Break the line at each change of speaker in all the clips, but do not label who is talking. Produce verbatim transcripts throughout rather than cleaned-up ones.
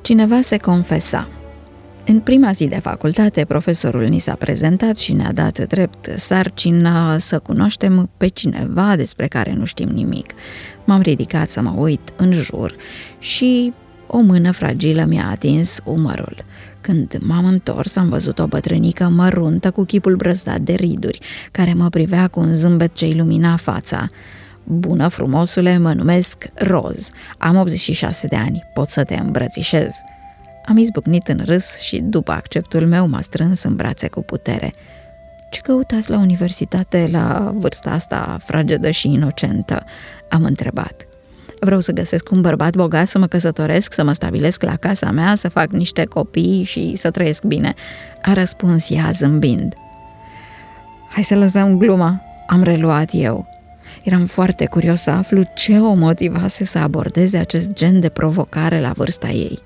Cineva se confesa. În prima zi de facultate, profesorul ni s-a prezentat și ne-a dat drept sarcina să cunoaștem pe cineva despre care nu știm nimic. M-am ridicat să mă uit în jur și o mână fragilă mi-a atins umărul. Când m-am întors, am văzut o bătrânică măruntă cu chipul brăzdat de riduri, care mă privea cu un zâmbet ce ilumina fața. Bună, frumosule, mă numesc Roz. Am optzeci și șase de ani. Pot să te îmbrățișez? Am izbucnit în râs și, după acceptul meu, m-a strâns în brațe cu putere. Ce căutați la universitate la vârsta asta fragedă și inocentă? Am întrebat. Vreau să găsesc un bărbat bogat, să mă căsătoresc, să mă stabilesc la casa mea, să fac niște copii și să trăiesc bine, a răspuns ea zâmbind. Hai să lăsăm gluma, am reluat eu. Eram foarte curios să aflu ce o motivase să abordeze acest gen de provocare la vârsta ei.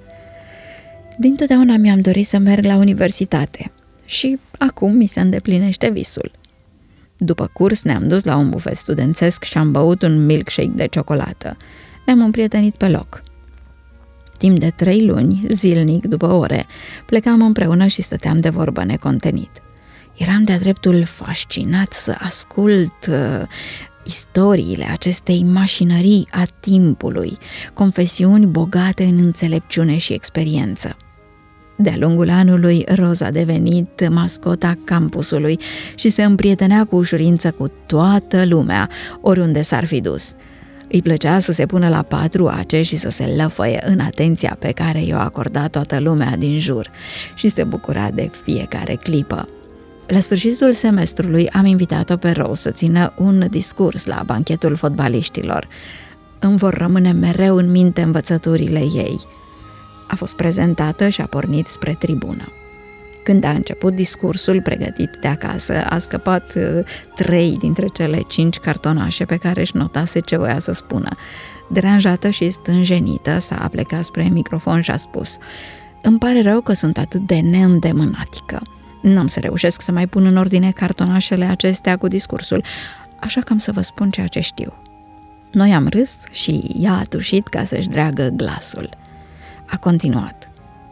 Dintotdeauna mi-am dorit să merg la universitate și acum mi se îndeplinește visul. După curs ne-am dus la un bufet studențesc și am băut un milkshake de ciocolată. Ne-am împrietenit pe loc. Timp de trei luni, zilnic, după ore, plecam împreună și stăteam de vorbă necontenit. Eram de-a dreptul fascinat să ascult uh, istoriile acestei mașinării a timpului, confesiuni bogate în înțelepciune și experiență. De-a lungul anului, Roz a devenit mascota campusului și se împrietenea cu ușurință cu toată lumea, oriunde s-ar fi dus. Îi plăcea să se pună la patru ace și să se lăfăie în atenția pe care i-o acorda toată lumea din jur și se bucura de fiecare clipă. La sfârșitul semestrului am invitat-o pe Roz să țină un discurs la banchetul fotbaliștilor. Îmi vor rămâne mereu în minte învățăturile ei. A fost prezentată și a pornit spre tribună. Când a început discursul pregătit de acasă, a scăpat trei dintre cele cinci cartonașe pe care își notase ce voia să spună. Deranjată și stânjenită, s-a aplecat spre microfon și a spus: Îmi pare rău că sunt atât de neîndemânatică. N-am să reușesc să mai pun în ordine cartonașele acestea cu discursul, așa că am să vă spun ceea ce știu. Noi am râs și ea a tușit ca să-și dreagă glasul. A continuat.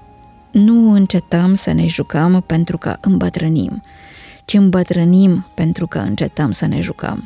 Nu încetăm să ne jucăm pentru că îmbătrânim, ci îmbătrânim pentru că încetăm să ne jucăm.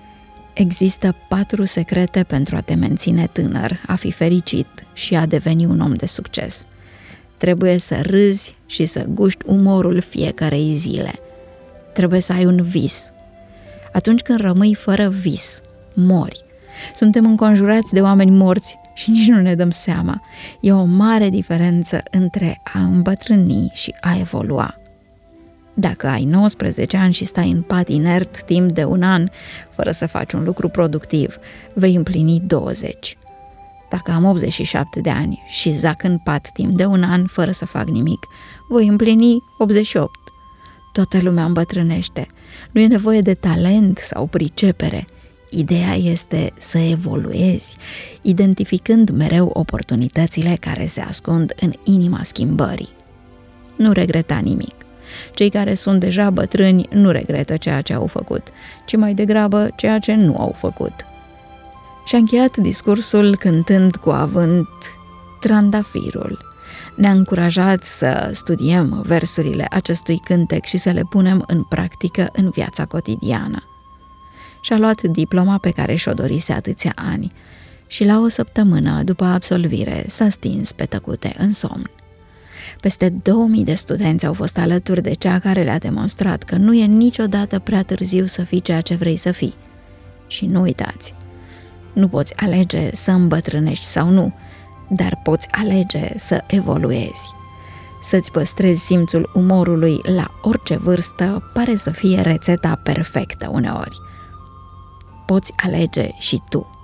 Există patru secrete pentru a te menține tânăr, a fi fericit și a deveni un om de succes. Trebuie să râzi și să guști umorul fiecarei zile. Trebuie să ai un vis. Atunci când rămâi fără vis, mori. Suntem înconjurați de oameni morți și nici nu ne dăm seama. E o mare diferență între a îmbătrâni și a evolua. Dacă ai nouăsprezece ani și stai în pat inert timp de un an, fără să faci un lucru productiv, vei împlini douăzeci. Dacă am optzeci și șapte de ani și zac în pat timp de un an fără să fac nimic, voi împlini optzeci și opt. Toată lumea îmbătrânește. Nu e nevoie de talent sau pricepere. Ideea este să evoluezi, identificând mereu oportunitățile care se ascund în inima schimbării. Nu regreta nimic. Cei care sunt deja bătrâni nu regretă ceea ce au făcut, ci mai degrabă ceea ce nu au făcut. Și-a încheiat discursul cântând cu avânt Trandafirul. Ne-a încurajat să studiem versurile acestui cântec și să le punem în practică în viața cotidiană. Și-a luat diploma pe care și-o dorise atâția ani și la o săptămână după absolvire s-a stins pe tăcute în somn. Peste două mii de studenți au fost alături de cea care le-a demonstrat că nu e niciodată prea târziu să fii ceea ce vrei să fii. Și nu uitați, nu poți alege să îmbătrânești sau nu, dar poți alege să evoluezi. Să-ți păstrezi simțul umorului la orice vârstă pare să fie rețeta perfectă uneori. Poți alege și tu.